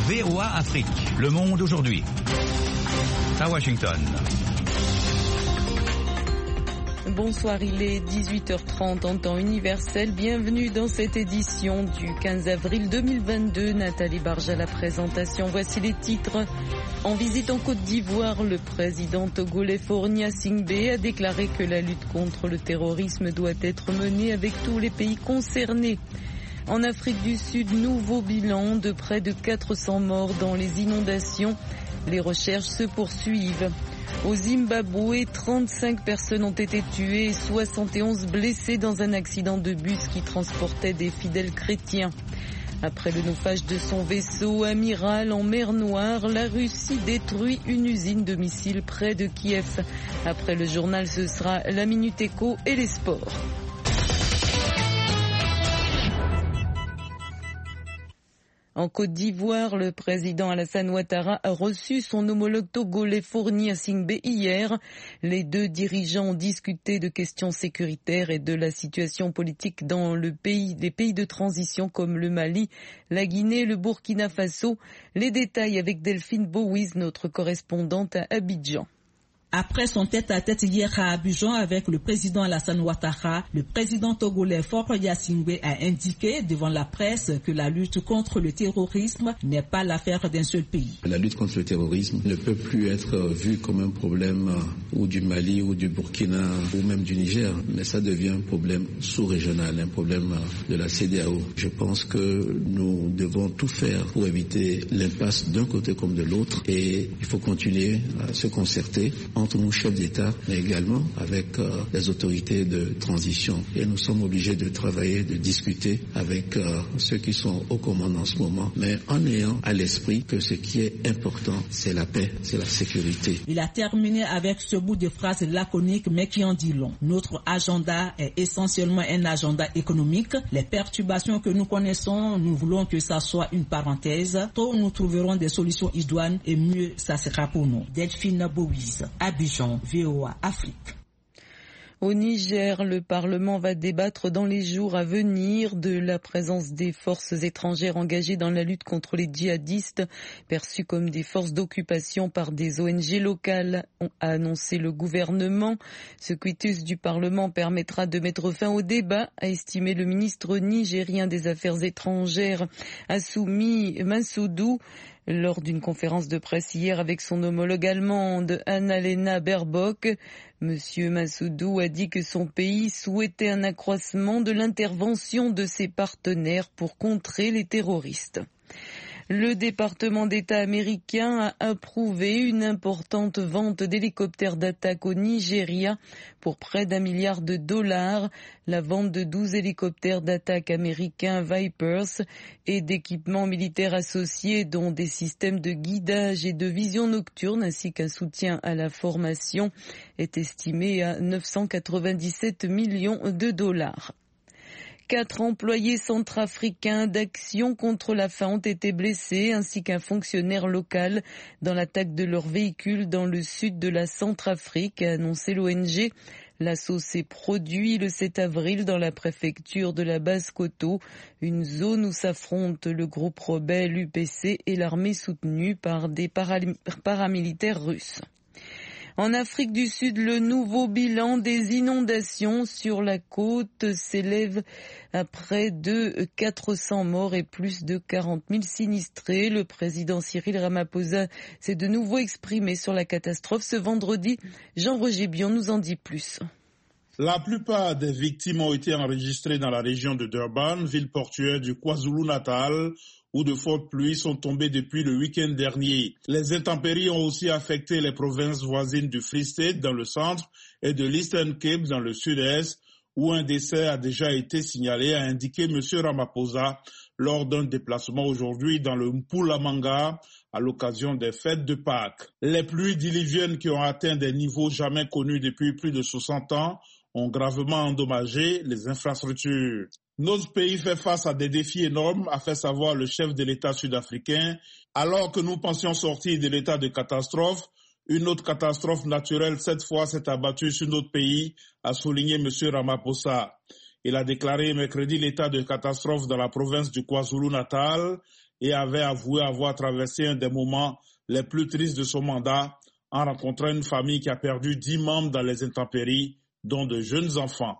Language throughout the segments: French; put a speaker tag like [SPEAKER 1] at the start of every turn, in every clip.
[SPEAKER 1] VOA Afrique, le monde aujourd'hui. À Washington.
[SPEAKER 2] Bonsoir, il est 18h30 en temps universel. Bienvenue dans cette édition du 15 avril 2022. Nathalie Barge à la présentation. Voici les titres. En visite en Côte d'Ivoire, le président togolais Faure Gnassingbé a déclaré que la lutte contre le terrorisme doit être menée avec tous les pays concernés. En Afrique du Sud, nouveau bilan de près de 400 morts dans les inondations. Les recherches se poursuivent. Au Zimbabwe, 35 personnes ont été tuées et 71 blessées dans un accident de bus qui transportait des fidèles chrétiens. Après le naufrage de son vaisseau amiral en mer Noire, la Russie détruit une usine de missiles près de Kiev. Après le journal, ce sera la Minute Éco et les sports. En Côte d'Ivoire, le président Alassane Ouattara a reçu son homologue togolais Faure Gnassingbé hier. Les deux dirigeants ont discuté de questions sécuritaires et de la situation politique dans les pays de transition comme le Mali, la Guinée et le Burkina Faso. Les détails avec Delphine Bouiz, notre correspondante à Abidjan.
[SPEAKER 3] Après son tête-à-tête hier à Abidjan avec le président Alassane Ouattara, le président togolais Faure Gnassingbé a indiqué devant la presse que la lutte contre le terrorisme n'est pas l'affaire d'un seul pays.
[SPEAKER 4] La lutte contre le terrorisme ne peut plus être vue comme un problème ou du Mali ou du Burkina ou même du Niger, mais ça devient un problème sous-régional, un problème de la CEDEAO. Je pense que nous devons tout faire pour éviter l'impasse d'un côté comme de l'autre et il faut continuer à se concerter entre nous chefs d'État, mais également avec les autorités de transition. Et nous sommes obligés de travailler, de discuter avec ceux qui sont aux commandes en ce moment, mais en ayant à l'esprit que ce qui est important, c'est la paix, c'est la sécurité.
[SPEAKER 3] Il a terminé avec ce bout de phrase laconique, mais qui en dit long. Notre agenda est essentiellement un agenda économique. Les perturbations que nous connaissons, nous voulons que ça soit une parenthèse. Tôt nous trouverons des solutions idoines et mieux ça sera pour nous. Delphine Bouiz, Abidjan, VOA Afrique.
[SPEAKER 2] Au Niger, le Parlement va débattre dans les jours à venir de la présence des forces étrangères engagées dans la lutte contre les djihadistes, perçues comme des forces d'occupation par des ONG locales, a annoncé le gouvernement. Ce quitus du Parlement permettra de mettre fin au débat, a estimé le ministre nigérien des Affaires étrangères, Assoumi Massoudou, lors d'une conférence de presse hier avec son homologue allemande Annalena Baerbock. Monsieur Massoudou a dit que son pays souhaitait un accroissement de l'intervention de ses partenaires pour contrer les terroristes. Le département d'État américain a approuvé une importante vente d'hélicoptères d'attaque au Nigeria pour près d'$1 milliard. La vente de 12 hélicoptères d'attaque américains Vipers et d'équipements militaires associés dont des systèmes de guidage et de vision nocturne ainsi qu'un soutien à la formation est estimée à $997 millions. 4 employés centrafricains d'Action contre la faim ont été blessés, ainsi qu'un fonctionnaire local dans l'attaque de leur véhicule dans le sud de la Centrafrique, a annoncé l'ONG. L'assaut s'est produit le 7 avril dans la préfecture de la Basse-Koto, une zone où s'affrontent le groupe rebelle UPC et l'armée soutenue par des paramilitaires russes. En Afrique du Sud, le nouveau bilan des inondations sur la côte s'élève à près de 400 morts et plus de 40 000 sinistrés. Le président Cyril Ramaphosa s'est de nouveau exprimé sur la catastrophe ce vendredi. Jean-Roger Bion nous en dit plus.
[SPEAKER 5] La plupart des victimes ont été enregistrées dans la région de Durban, ville portuaire du KwaZulu-Natal, où de fortes pluies sont tombées depuis le week-end dernier. Les intempéries ont aussi affecté les provinces voisines du Free State dans le centre et de l'Eastern Cape dans le sud-est, où un décès a déjà été signalé, a indiqué M. Ramaphosa lors d'un déplacement aujourd'hui dans le Mpumalanga à l'occasion des fêtes de Pâques. Les pluies diluviennes qui ont atteint des niveaux jamais connus depuis plus de 60 ans ont gravement endommagé les infrastructures. Notre pays fait face à des défis énormes, a fait savoir le chef de l'État sud-africain. Alors que nous pensions sortir de l'état de catastrophe, une autre catastrophe naturelle, cette fois, s'est abattue sur notre pays, a souligné M. Ramaphosa. Il a déclaré mercredi l'état de catastrophe dans la province du KwaZulu-Natal et avait avoué avoir traversé un des moments les plus tristes de son mandat en rencontrant une famille qui a perdu 10 membres dans les intempéries, dont de jeunes enfants.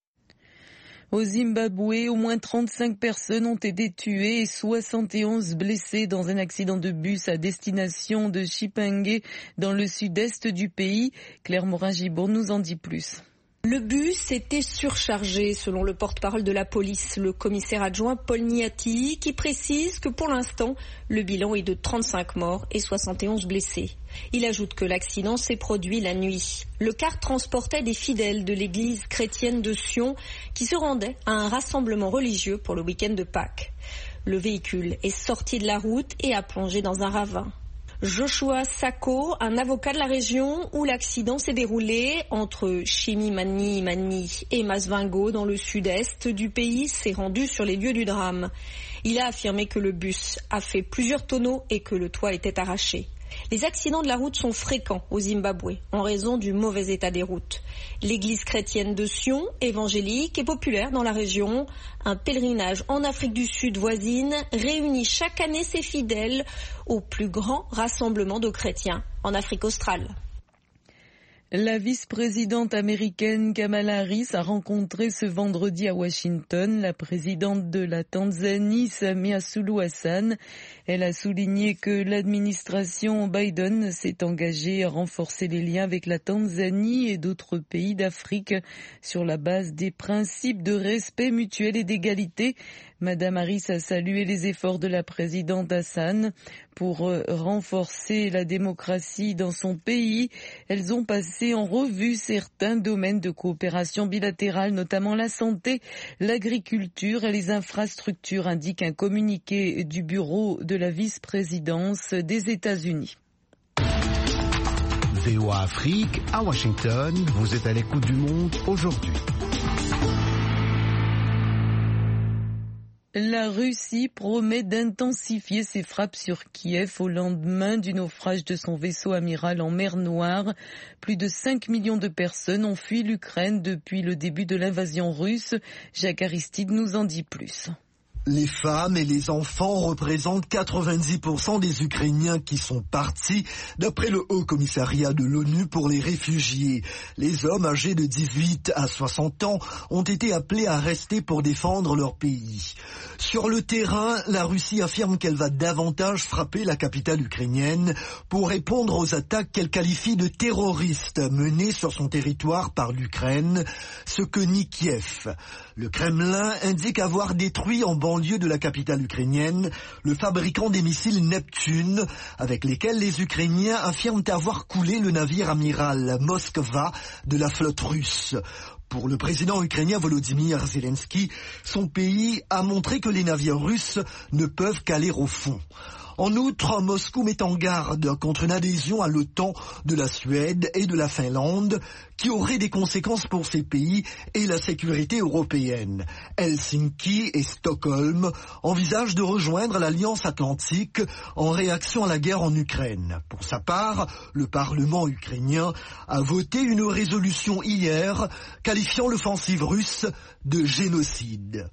[SPEAKER 2] Au Zimbabwe, au moins 35 personnes ont été tuées et 71 blessées dans un accident de bus à destination de Chipinge, dans le sud-est du pays. Claire Morin-Gibault nous en dit plus.
[SPEAKER 6] Le bus était surchargé, selon le porte-parole de la police, le commissaire adjoint Paul Niati, qui précise que pour l'instant, le bilan est de 35 morts et 71 blessés. Il ajoute que l'accident s'est produit la nuit. Le car transportait des fidèles de l'église chrétienne de Sion qui se rendaient à un rassemblement religieux pour le week-end de Pâques. Le véhicule est sorti de la route et a plongé dans un ravin. Joshua Sako, un avocat de la région où l'accident s'est déroulé entre Chimimani et Masvingo dans le sud-est du pays, s'est rendu sur les lieux du drame. Il a affirmé que le bus a fait plusieurs tonneaux et que le toit était arraché. Les accidents de la route sont fréquents au Zimbabwe en raison du mauvais état des routes. L'église chrétienne de Sion, évangélique, est populaire dans la région. Un pèlerinage en Afrique du Sud voisine réunit chaque année ses fidèles au plus grand rassemblement de chrétiens en Afrique australe.
[SPEAKER 2] La vice-présidente américaine Kamala Harris a rencontré ce vendredi à Washington la présidente de la Tanzanie, Samia Suluhu Hassan. Elle a souligné que l'administration Biden s'est engagée à renforcer les liens avec la Tanzanie et d'autres pays d'Afrique sur la base des principes de respect mutuel et d'égalité. Madame Harris a salué les efforts de la présidente Hassan pour renforcer la démocratie dans son pays. Elles ont passé en revue certains domaines de coopération bilatérale, notamment la santé, l'agriculture et les infrastructures, indique un communiqué du bureau de la vice-présidence des États-Unis.
[SPEAKER 7] VOA Afrique à Washington, vous êtes à l'écoute du monde aujourd'hui.
[SPEAKER 2] La Russie promet d'intensifier ses frappes sur Kiev au lendemain du naufrage de son vaisseau amiral en mer Noire. Plus de 5 millions de personnes ont fui l'Ukraine depuis le début de l'invasion russe. Jacques Aristide nous en dit plus.
[SPEAKER 8] Les femmes et les enfants représentent 90% des Ukrainiens qui sont partis, d'après le Haut Commissariat de l'ONU pour les réfugiés. Les hommes âgés de 18 à 60 ans ont été appelés à rester pour défendre leur pays. Sur le terrain, la Russie affirme qu'elle va davantage frapper la capitale ukrainienne pour répondre aux attaques qu'elle qualifie de terroristes menées sur son territoire par l'Ukraine, ce que nie Kiev. Le Kremlin indique avoir détruit en banlieue de la capitale ukrainienne le fabricant des missiles Neptune, avec lesquels les Ukrainiens affirment avoir coulé le navire amiral Moskva de la flotte russe. Pour le président ukrainien Volodymyr Zelensky, son pays a montré que les navires russes ne peuvent qu'aller au fond. En outre, Moscou met en garde contre une adhésion à l'OTAN de la Suède et de la Finlande qui aurait des conséquences pour ces pays et la sécurité européenne. Helsinki et Stockholm envisagent de rejoindre l'Alliance Atlantique en réaction à la guerre en Ukraine. Pour sa part, le Parlement ukrainien a voté une résolution hier qualifiant l'offensive russe de génocide.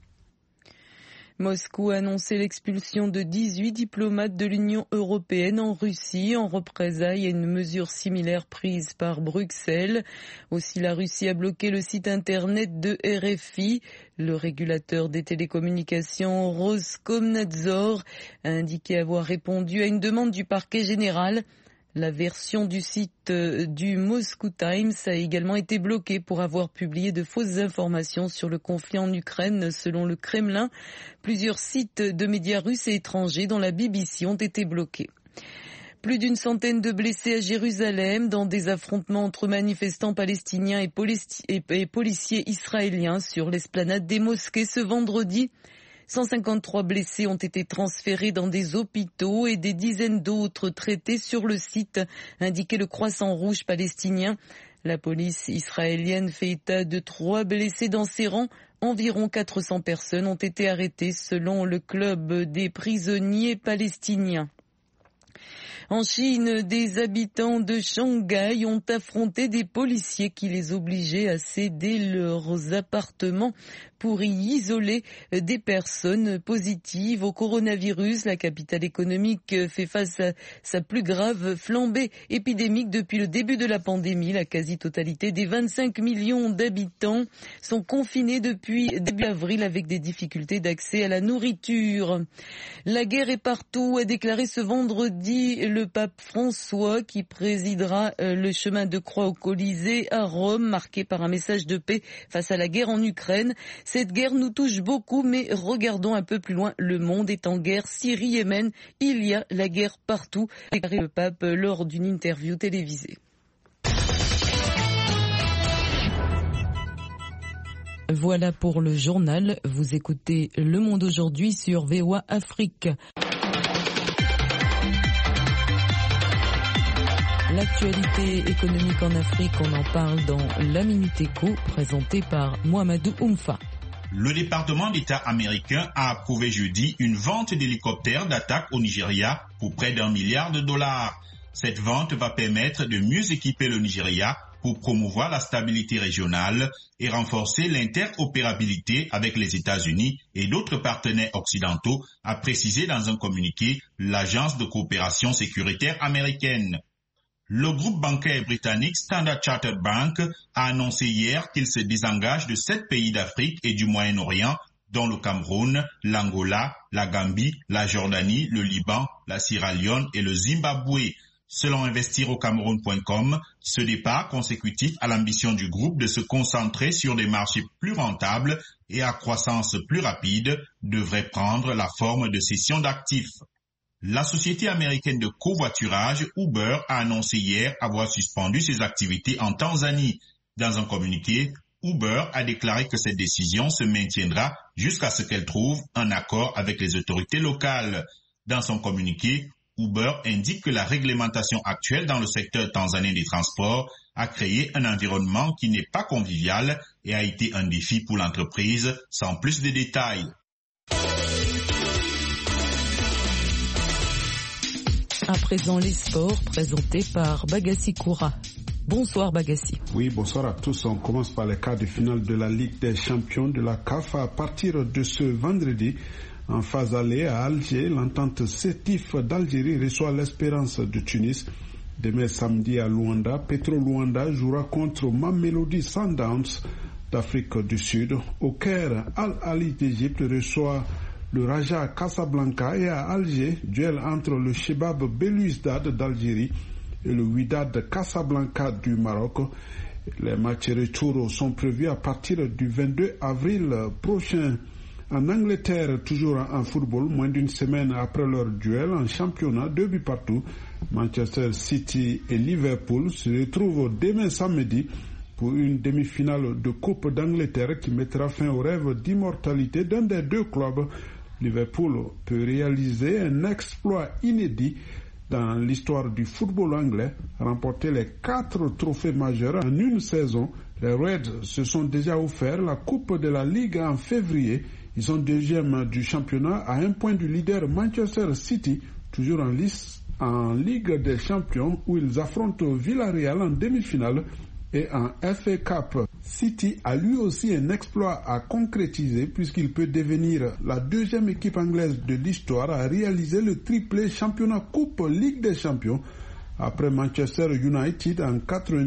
[SPEAKER 2] Moscou a annoncé l'expulsion de 18 diplomates de l'Union européenne en Russie en représailles à une mesure similaire prise par Bruxelles. Aussi, la Russie a bloqué le site internet de RFI. Le régulateur des télécommunications Roskomnadzor a indiqué avoir répondu à une demande du parquet général. La version du site du Moscow Times a également été bloquée pour avoir publié de fausses informations sur le conflit en Ukraine, selon le Kremlin. Plusieurs sites de médias russes et étrangers, dont la BBC, ont été bloqués. Plus d'une centaine de blessés à Jérusalem dans des affrontements entre manifestants palestiniens et policiers israéliens sur l'esplanade des mosquées ce vendredi. 153 blessés ont été transférés dans des hôpitaux et des dizaines d'autres traités sur le site, indiquait le Croissant Rouge palestinien. La police israélienne fait état de 3 blessés dans ses rangs. Environ 400 personnes ont été arrêtées selon le club des prisonniers palestiniens. En Chine, des habitants de Shanghai ont affronté des policiers qui les obligeaient à céder leurs appartements pour y isoler des personnes positives au coronavirus. La capitale économique fait face à sa plus grave flambée épidémique depuis le début de la pandémie. La quasi-totalité des 25 millions d'habitants sont confinés depuis début avril avec des difficultés d'accès à la nourriture. La guerre est partout, a déclaré ce vendredi le pape François qui présidera le chemin de croix au Colisée à Rome, marqué par un message de paix face à la guerre en Ukraine. Cette guerre nous touche beaucoup, mais regardons un peu plus loin. Le monde est en guerre. Syrie, Yémen, il y a la guerre partout, a déclaré le pape lors d'une interview télévisée. Voilà pour le journal. Vous écoutez Le Monde aujourd'hui sur VOA Afrique. L'actualité économique en Afrique, on en parle dans la Minute Éco, présentée par Mohamedou Oumfa.
[SPEAKER 9] Le département d'État américain a approuvé jeudi une vente d'hélicoptères d'attaque au Nigeria pour près d'$1 milliard. Cette vente va permettre de mieux équiper le Nigeria pour promouvoir la stabilité régionale et renforcer l'interopérabilité avec les États-Unis et d'autres partenaires occidentaux, a précisé dans un communiqué l'Agence de coopération sécuritaire américaine. Le groupe bancaire britannique Standard Chartered Bank a annoncé hier qu'il se désengage de 7 pays d'Afrique et du Moyen-Orient, dont le Cameroun, l'Angola, la Gambie, la Jordanie, le Liban, la Sierra Leone et le Zimbabwe. Selon investirocameroun.com, ce départ consécutif à l'ambition du groupe de se concentrer sur des marchés plus rentables et à croissance plus rapide devrait prendre la forme de cession d'actifs. La société américaine de covoiturage Uber a annoncé hier avoir suspendu ses activités en Tanzanie. Dans un communiqué, Uber a déclaré que cette décision se maintiendra jusqu'à ce qu'elle trouve un accord avec les autorités locales. Dans son communiqué, Uber indique que la réglementation actuelle dans le secteur tanzanien des transports a créé un environnement qui n'est pas convivial et a été un défi pour l'entreprise, sans plus de détails.
[SPEAKER 2] À présent, les sports présentés par Bagassi Koura. Bonsoir Bagassi.
[SPEAKER 10] Oui, bonsoir à tous. On commence par les quarts de finale de la Ligue des champions de la CAF à partir de ce vendredi. En phase aller à Alger, l'entente Sétif d'Algérie reçoit l'Espérance de Tunis. Demain samedi à Luanda, Petro Luanda jouera contre Mamelodi Sundowns d'Afrique du Sud. Au Caire, Al Ahly d'Égypte reçoit le Raja Casablanca et à Alger, duel entre le Chebab Belouizdad d'Algérie et le Wydad Casablanca du Maroc. Les matchs retour sont prévus à partir du 22 avril prochain. En Angleterre, toujours en football, moins d'une semaine après leur duel en championnat, 2 buts partout, Manchester City et Liverpool se retrouvent demain samedi pour une demi-finale de Coupe d'Angleterre qui mettra fin au rêve d'immortalité d'un des deux clubs. Liverpool peut réaliser un exploit inédit dans l'histoire du football anglais, remporter les 4 trophées majeurs en une saison. Les Reds se sont déjà offert la Coupe de la Ligue en février. Ils sont deuxième du championnat à 1 point du leader Manchester City, toujours en lice en Ligue des Champions où ils affrontent Villarreal en demi-finale. Et en FA Cup, City a lui aussi un exploit à concrétiser puisqu'il peut devenir la deuxième équipe anglaise de l'histoire à réaliser le triplé championnat Coupe Ligue des Champions après Manchester United en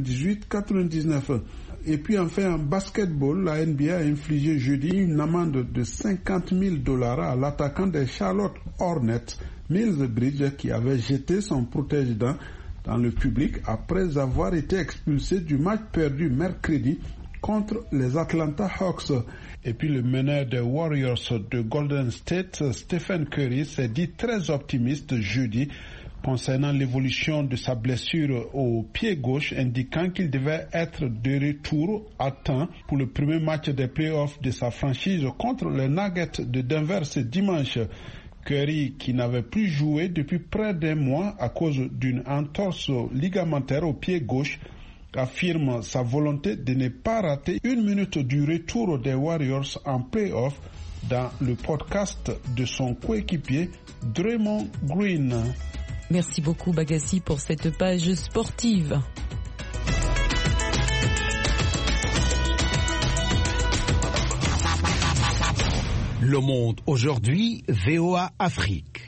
[SPEAKER 10] 98-99. Et puis enfin en basketball, la NBA a infligé jeudi une amende de $50,000 à l'attaquant des Charlotte Hornets, Miles Bridges, qui avait jeté son protège-dents dans le public après avoir été expulsé du match perdu mercredi contre les Atlanta Hawks. Et puis le meneur des Warriors de Golden State, Stephen Curry, s'est dit très optimiste jeudi concernant l'évolution de sa blessure au pied gauche, indiquant qu'il devait être de retour à temps pour le premier match des playoffs de sa franchise contre les Nuggets de Denver ce dimanche. Curry, qui n'avait plus joué depuis près d'1 mois à cause d'une entorse ligamentaire au pied gauche, affirme sa volonté de ne pas rater 1 minute du retour des Warriors en play-off dans le podcast de son coéquipier Draymond Green.
[SPEAKER 2] Merci beaucoup Bagassi pour cette page sportive.
[SPEAKER 7] Le Monde aujourd'hui, VOA Afrique.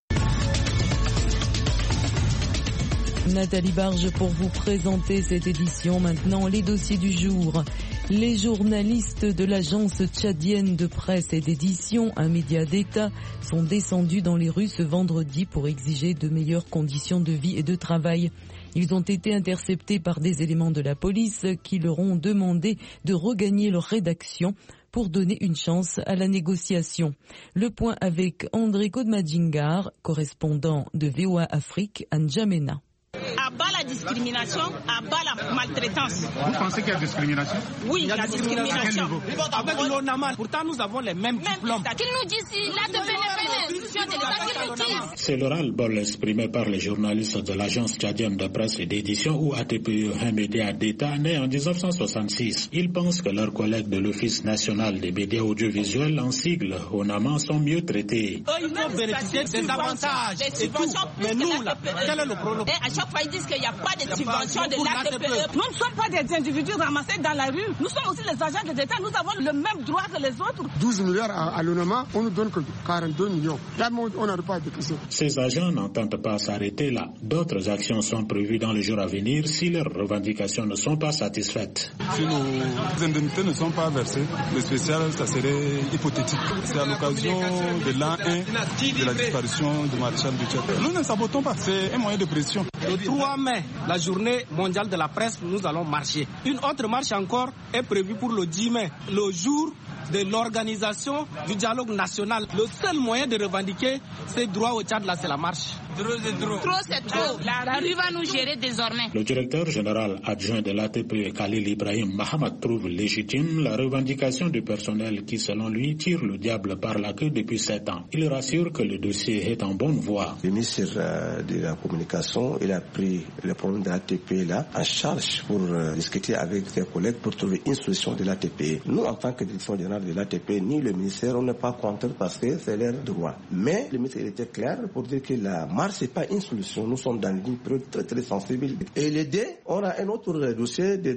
[SPEAKER 2] Nathalie Barge pour vous présenter cette édition. Maintenant, les dossiers du jour. Les journalistes de l'agence tchadienne de presse et d'édition, un média d'État, sont descendus dans les rues ce vendredi pour exiger de meilleures conditions de vie et de travail. Ils ont été interceptés par des éléments de la police qui leur ont demandé de regagner leur rédaction pour donner une chance à la négociation. Le point avec André Kodmadjingar, correspondant de VOA Afrique à N'Djamena.
[SPEAKER 11] À bas la discrimination, à bas la maltraitance.
[SPEAKER 12] Vous pensez qu'il y a discrimination?
[SPEAKER 11] Oui, il y a discrimination.
[SPEAKER 12] Avec l'ONAMA, pourtant nous avons les mêmes diplômes.
[SPEAKER 11] Qu'ils nous disent l'institution de l'État, qu'ils nous disent.
[SPEAKER 5] C'est le ras-le-bol exprimé par les journalistes de l'agence tchadienne de presse et d'édition ou ATPE, un média d'État né en 1966. Ils pensent que leurs collègues de l'Office national des médias audiovisuels, en sigle ONAMA, sont mieux traités.
[SPEAKER 12] Eux, ils vont bénéficier des avantages, des subventions. Mais nous, là, quel est le problème?
[SPEAKER 11] À chaque fois, ils disent qu'il n'y a pas de subvention de l'ATPE.
[SPEAKER 13] Nous ne sommes pas des individus ramassés dans la rue. Nous sommes aussi les agents de l'État. Nous avons le même droit que les autres.
[SPEAKER 14] 12 milliards à l'ONAMA, on nous donne que 42 millions. Là, on n'arrive pas à décaisser.
[SPEAKER 5] Ces agents n'entendent pas s'arrêter là. D'autres actions sont prévues dans les jours à venir si leurs revendications ne sont pas satisfaites.
[SPEAKER 15] Si nos indemnités ne sont pas versées, le spécial, ça serait hypothétique. C'est à l'occasion de l'an 1 de la disparition du maréchal du Tchad. Nous ne sabotons pas, c'est un moyen de pression.
[SPEAKER 12] Le 3 mai, la journée mondiale de la presse, nous allons marcher. Une autre marche encore est prévue pour le 10 mai, le jour de l'organisation du dialogue national. Le seul moyen de revendiquer ces droits au Tchad, là, c'est la marche.
[SPEAKER 11] Trop, c'est trop. La rue va nous gérer désormais.
[SPEAKER 5] Le directeur général adjoint de l'ATPE, Khalil Ibrahim Mahamad, trouve légitime la revendication du personnel qui, selon lui, tire le diable par la queue depuis 7 ans. Il rassure que le dossier est en bonne voie.
[SPEAKER 16] Le ministre de la Communication, il a pris le problème de l'ATPE là en charge pour discuter avec ses collègues pour trouver une solution de l'ATPE. Nous, en tant que direction générale de l'ATPE, ni le ministère, on n'est pas contre parce que c'est leur droit. Mais le ministère était clair pour dire que la marche, c'est pas une solution. Nous sommes dans une période très très sensible. Et l'idée, on a un autre dossier de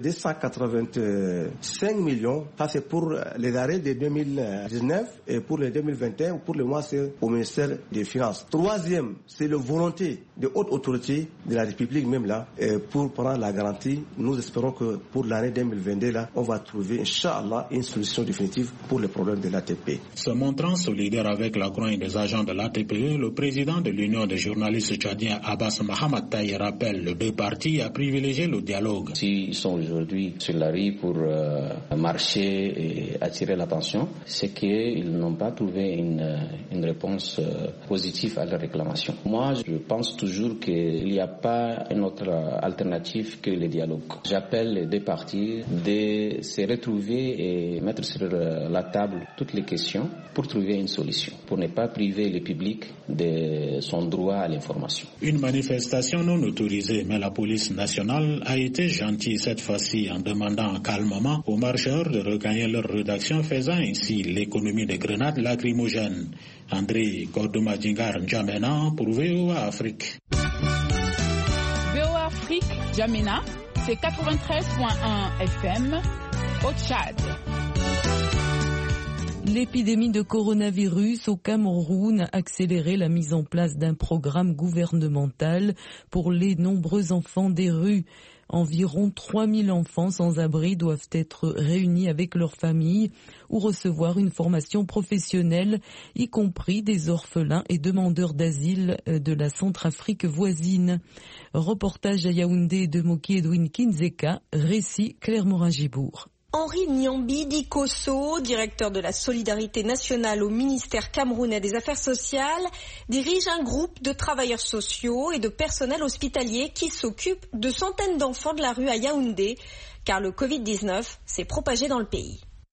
[SPEAKER 16] 285 millions. Ça, c'est pour les arrêts de 2019 et pour les 2021, pour le mois, c'est au ministère des Finances. Troisième, c'est la volonté de haute autorité de la République même là, pour prendre la garantie. Nous espérons que pour l'année 2022, là, on va trouver, Inch'Allah, une solution définitive pour le problème de l'ATP.
[SPEAKER 5] Se montrant solidaire avec la grogne des agents de l'ATPE, le président de l'Union des journalistes tchadiens, Abbas Mohamed Taï, rappelle les deux parties à privilégier le dialogue.
[SPEAKER 17] S'ils sont aujourd'hui sur la rue pour marcher et attirer l'attention, c'est qu'ils n'ont pas trouvé une réponse positive à leur réclamation. Moi, je pense toujours qu'il n'y a pas une autre alternative que le dialogue. J'appelle les deux parties de se retrouver et mettre sur la table toutes les questions pour trouver une solution, pour ne pas priver le public de son droit à l'information.
[SPEAKER 5] Une manifestation non autorisée, mais la police nationale a été gentille cette fois-ci en demandant calmement aux marcheurs de regagner leur rédaction, faisant ainsi l'économie des grenades lacrymogènes. André Kodmadjingar, N'Djamena pour VOA Afrique.
[SPEAKER 18] VOA Afrique, N'Djamena, c'est 93.1 FM au Tchad.
[SPEAKER 2] L'épidémie de coronavirus au Cameroun a accéléré la mise en place d'un programme gouvernemental pour les nombreux enfants des rues. Environ 3000 enfants sans abri doivent être réunis avec leurs familles ou recevoir une formation professionnelle, y compris des orphelins et demandeurs d'asile de la Centrafrique voisine. Reportage à Yaoundé de Moki Edwin Kinzeka, récit Claire Morin-Gibourg.
[SPEAKER 6] Henri Nyambi Dikosso, directeur de la solidarité nationale au ministère camerounais des Affaires sociales, dirige un groupe de travailleurs sociaux et de personnel hospitalier qui s'occupe de centaines d'enfants de la rue à Yaoundé, car le Covid-19 s'est propagé dans le pays.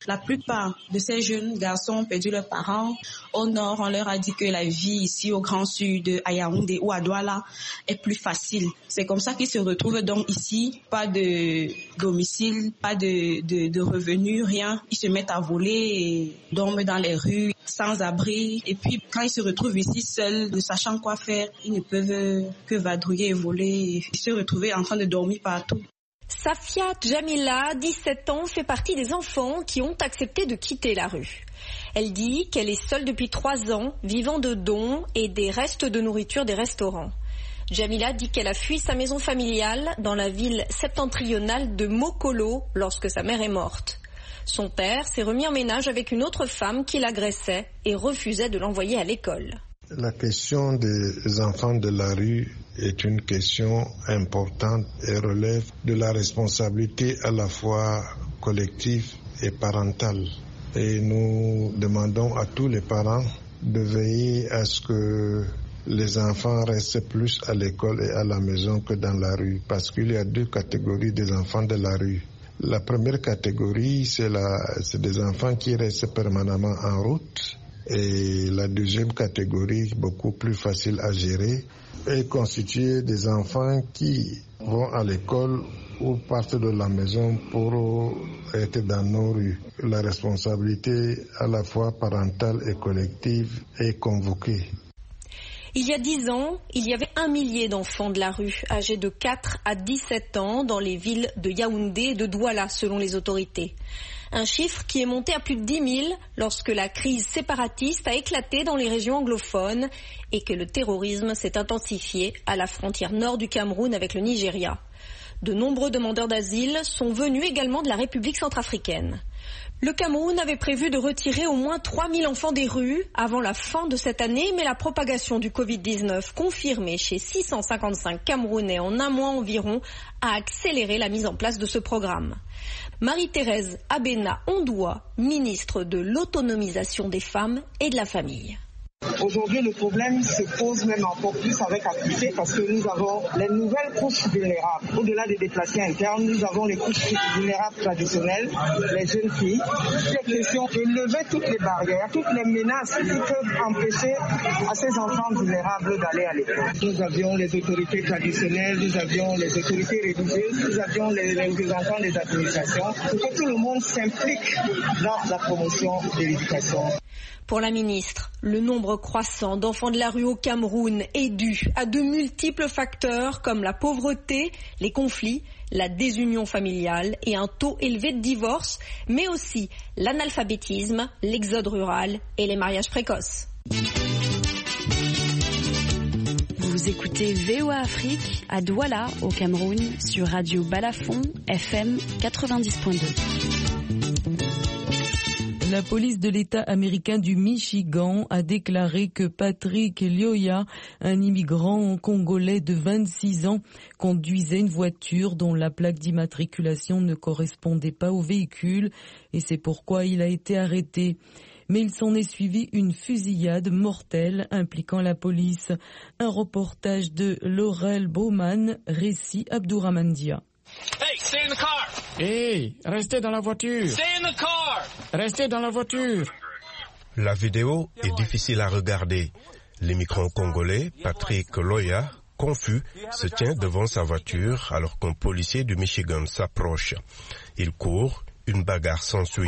[SPEAKER 19] La plupart de ces jeunes garçons ont perdu leurs parents. Au nord, on leur a dit que la vie ici au Grand Sud, à Yaoundé ou à Douala est plus facile. C'est comme ça qu'ils se retrouvent donc ici, pas de domicile, pas de revenus, rien. Ils se mettent à voler et dorment dans les rues, sans abri. Et puis quand ils se retrouvent ici seuls, ne sachant quoi faire, ils ne peuvent que vadrouiller et voler et se retrouver en train de dormir partout.
[SPEAKER 6] Safia Jamila, 17 ans, fait partie des enfants qui ont accepté de quitter la rue. Elle dit qu'elle est seule depuis 3 ans, vivant de dons et des restes de nourriture des restaurants. Jamila dit qu'elle a fui sa maison familiale dans la ville septentrionale de Mokolo lorsque sa mère est morte. Son père s'est remis en ménage avec une autre femme qui l'agressait et refusait de l'envoyer à l'école.
[SPEAKER 20] La question des enfants de la rue est une question importante et relève de la responsabilité à la fois collective et parentale. Et nous demandons à tous les parents de veiller à ce que les enfants restent plus à l'école et à la maison que dans la rue, parce qu'il y a 2 catégories des enfants de la rue. La première catégorie, c'est des enfants qui restent permanemment en route. Et la deuxième catégorie, beaucoup plus facile à gérer, est constituée des enfants qui vont à l'école ou partent de la maison pour être dans nos rues. La responsabilité à la fois parentale et collective est convoquée.
[SPEAKER 6] Il y a 10 ans, il y avait 1 millier d'enfants de la rue, âgés de 4 à 17 ans, dans les villes de Yaoundé et de Douala, selon les autorités. Un chiffre qui est monté à plus de 10 000 lorsque la crise séparatiste a éclaté dans les régions anglophones et que le terrorisme s'est intensifié à la frontière nord du Cameroun avec le Nigeria. De nombreux demandeurs d'asile sont venus également de la République centrafricaine. Le Cameroun avait prévu de retirer au moins 3 000 enfants des rues avant la fin de cette année, mais la propagation du Covid-19 confirmée chez 655 Camerounais en un mois environ a accéléré la mise en place de ce programme. Marie-Thérèse Abena Ondoua, ministre de l'autonomisation des femmes et de la famille.
[SPEAKER 21] Aujourd'hui, le problème se pose même encore plus avec acuité parce que nous avons les nouvelles couches vulnérables. Au-delà des déplacés internes, nous avons les couches vulnérables traditionnelles, les jeunes filles. Il est question de lever toutes les barrières, toutes les menaces qui peuvent empêcher à ces enfants vulnérables d'aller à l'école. Nous avions les autorités traditionnelles, nous avions les autorités religieuses, nous avions les représentants des administrations, pour que tout le monde s'implique dans la promotion de l'éducation.
[SPEAKER 6] Pour la ministre, le nombre croissant d'enfants de la rue au Cameroun est dû à de multiples facteurs comme la pauvreté, les conflits, la désunion familiale et un taux élevé de divorce, mais aussi l'analphabétisme, l'exode rural et les mariages précoces.
[SPEAKER 22] Vous écoutez VOA Afrique à Douala au Cameroun sur Radio Balafon FM 90.2.
[SPEAKER 2] La police de l'État américain du Michigan a déclaré que Patrick Lyoya, un immigrant congolais de 26 ans, conduisait une voiture dont la plaque d'immatriculation ne correspondait pas au véhicule et c'est pourquoi il a été arrêté. Mais il s'en est suivi une fusillade mortelle impliquant la police. Un reportage de Laurel Bowman, récit Abdouramandia.
[SPEAKER 23] Hey, stay in the car.
[SPEAKER 24] Hey, restez dans la voiture.
[SPEAKER 23] Stay in the car.
[SPEAKER 24] Restez dans la voiture.
[SPEAKER 25] La vidéo est difficile à regarder. L'immigrant congolais, Patrick Lyoya, confus, se tient devant sa voiture alors qu'un policier du Michigan s'approche. Il court, une bagarre s'ensuit.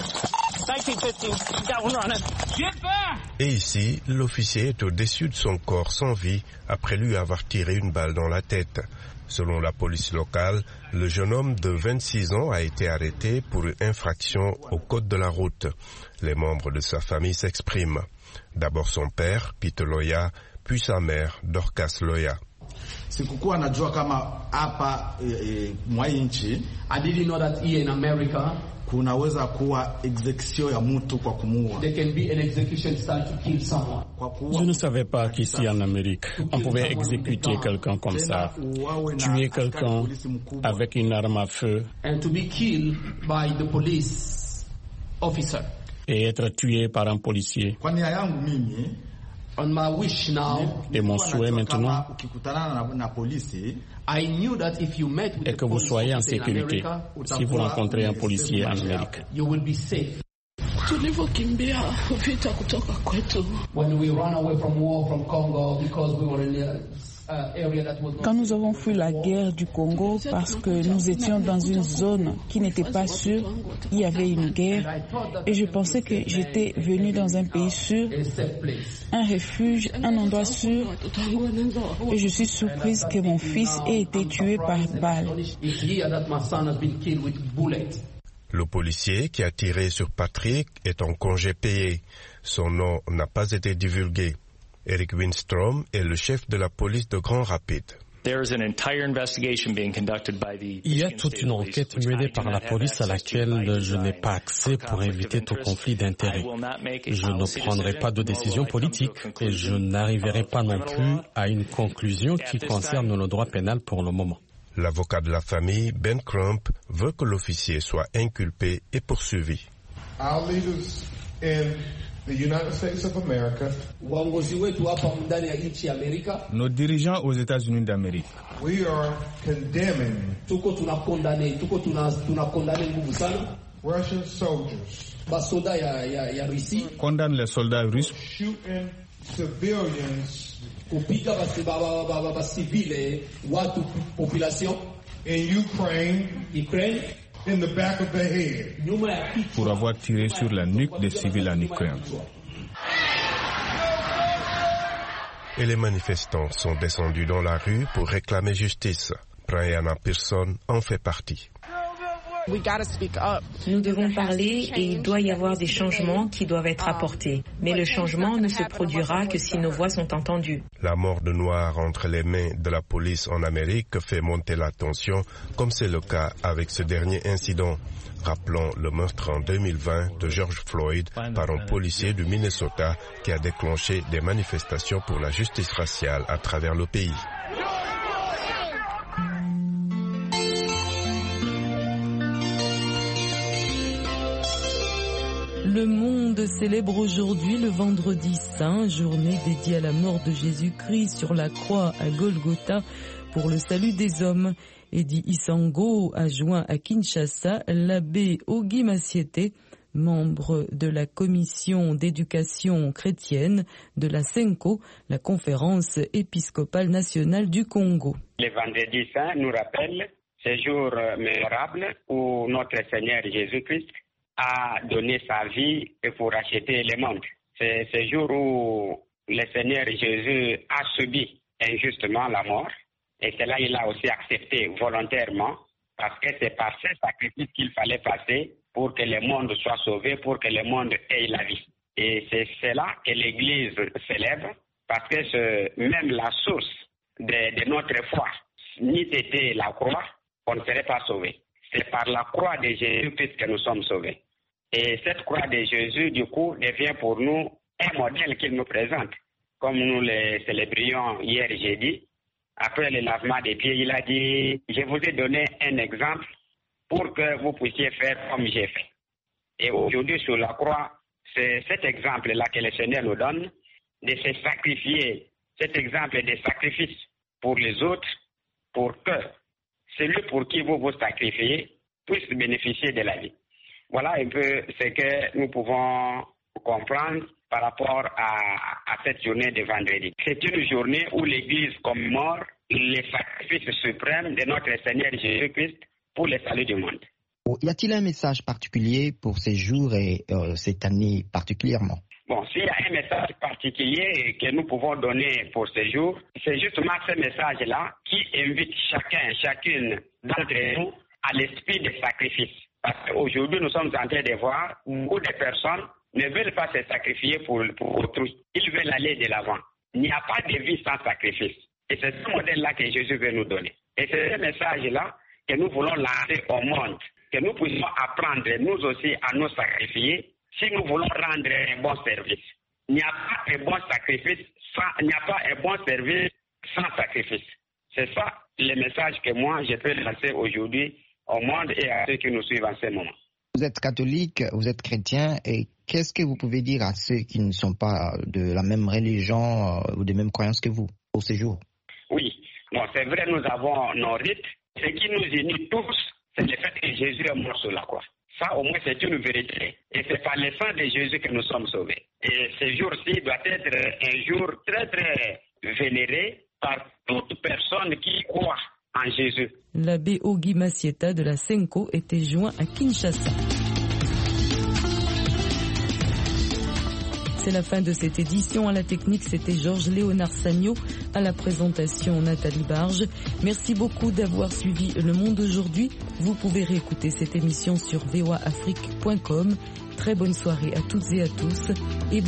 [SPEAKER 25] Et ici, l'officier est au-dessus de son corps sans vie après lui avoir tiré une balle dans la tête. Selon la police locale, le jeune homme de 26 ans a été arrêté pour une infraction au code de la route. Les membres de sa famille s'expriment. D'abord son père, Peter Lyoya, puis sa mère, Dorcas Lyoya.
[SPEAKER 26] Sikukuwa najua kama hapa mwa nchi, I didn't know that here in America kunaweza kuwa execution ya mtu kwa kumuua. There can be an execution style to kill someone.
[SPEAKER 24] Je ne savais pas qu'ici en Amérique, on pouvait exécuter quelqu'un comme ça, tuer quelqu'un avec une arme à feu.
[SPEAKER 26] And to be killed by the police officer.
[SPEAKER 24] Et être tué par un policier.
[SPEAKER 26] Kwa nia yangu mimi,
[SPEAKER 24] Et mon souhait maintenant est que vous soyez en sécurité si vous rencontrez un policier en Amérique.
[SPEAKER 18] Quand nous avons fui la guerre du Congo parce que nous étions dans une zone qui n'était pas sûre, il y avait une guerre et je pensais que j'étais venu dans un pays sûr, un refuge, un endroit sûr et je suis surprise que mon fils ait été tué par balle.
[SPEAKER 25] Le policier qui a tiré sur Patrick est en congé payé. Son nom n'a pas été divulgué. Eric Winstrom est le chef de la police de Grand Rapids.
[SPEAKER 1] Il y a toute une enquête menée par la police à laquelle je n'ai pas accès pour éviter tout conflit d'intérêts. Je ne prendrai pas de décision politique et je n'arriverai pas non plus à une conclusion qui concerne le droit pénal pour le moment.
[SPEAKER 25] L'avocat de la famille, Ben Crump, veut que l'officier soit inculpé et poursuivi.
[SPEAKER 3] Nos dirigeants aux États-Unis d'Amérique condamnent les soldats russes pour avoir tiré sur la nuque des civils en Ukraine.
[SPEAKER 25] Et les manifestants sont descendus dans la rue pour réclamer justice. Brianna Pearson en fait partie.
[SPEAKER 4] Nous devons parler et il doit y avoir des changements qui doivent être apportés. Mais le changement ne se produira que si nos voix sont entendues.
[SPEAKER 25] La mort de Noirs entre les mains de la police en Amérique fait monter la tension, comme c'est le cas avec ce dernier incident. Rappelons le meurtre en 2020 de George Floyd par un policier du Minnesota qui a déclenché des manifestations pour la justice raciale à travers le pays.
[SPEAKER 2] Le monde célèbre aujourd'hui le vendredi saint, journée dédiée à la mort de Jésus-Christ sur la croix à Golgotha pour le salut des hommes. Eddie Isango a joint à Kinshasa l'abbé Ogi Massiete, membre de la commission d'éducation chrétienne de la CENCO, la conférence épiscopale nationale du Congo.
[SPEAKER 8] Le vendredi saint nous rappelle ce jour mémorable où notre Seigneur Jésus-Christ a donné sa vie pour racheter le monde. C'est ce jour où le Seigneur Jésus a subi injustement la mort et cela il a aussi accepté volontairement parce que c'est par ce sacrifice qu'il fallait passer pour que le monde soit sauvé, pour que le monde ait la vie. Et c'est cela que l'Église célèbre parce que même la source de notre foi, ni c'était la croix, on ne serait pas sauvé. C'est par la croix de Jésus-Christ que nous sommes sauvés. Et cette croix de Jésus, du coup, devient pour nous un modèle qu'il nous présente. Comme nous le célébrions hier jeudi, après le lavement des pieds, il a dit « Je vous ai donné un exemple pour que vous puissiez faire comme j'ai fait. » Et aujourd'hui, sur la croix, c'est cet exemple-là que le Seigneur nous donne, de se sacrifier, cet exemple de sacrifice pour les autres, pour que celui pour qui vous vous sacrifiez puisse bénéficier de la vie. Voilà un peu ce que nous pouvons comprendre par rapport à cette journée de vendredi. C'est une journée où l'Église commémore le sacrifice suprême de notre Seigneur Jésus-Christ pour le salut du monde.
[SPEAKER 9] Y a-t-il un message particulier pour ces jours et cette année particulièrement?
[SPEAKER 8] Bon, s'il y a un message particulier que nous pouvons donner pour ces jours, c'est justement ce message-là qui invite chacune d'entre nous à l'esprit de sacrifice. Parce qu'aujourd'hui, nous sommes en train de voir beaucoup de personnes ne veulent pas se sacrifier pour autrui. Ils veulent aller de l'avant. Il n'y a pas de vie sans sacrifice. Et c'est ce modèle-là que Jésus veut nous donner. Et c'est ce message-là que nous voulons lancer au monde, que nous puissions apprendre, nous aussi, à nous sacrifier si nous voulons rendre un bon service. Il n'y a pas un bon sacrifice il n'y a pas un bon service sans sacrifice. C'est ça le message que moi, je peux lancer aujourd'hui au monde et à ceux qui nous suivent en ce moment.
[SPEAKER 9] Vous êtes catholique, vous êtes chrétien, et Qu'est-ce que vous pouvez dire à ceux qui ne sont pas de la même religion ou de même croyance que vous pour ces jours?
[SPEAKER 8] Oui, bon, c'est vrai, nous avons nos rites. Ce qui nous unit tous, c'est le fait que Jésus est mort sur la croix. Ça, au moins, c'est une vérité. Et c'est par le sang de Jésus que nous sommes sauvés. Et ce jour-ci doit être un jour très, très vénéré par toute personne qui croit en Jésus.
[SPEAKER 2] L'abbé Ogi Massieta de la Senko était joint à Kinshasa. C'est la fin de cette édition. À la technique, c'était Georges-Léonard Sagno. À la présentation, Nathalie Barge. Merci beaucoup d'avoir suivi Le Monde aujourd'hui. Vous pouvez réécouter cette émission sur voaafrique.com. Très bonne soirée à toutes et à tous. Et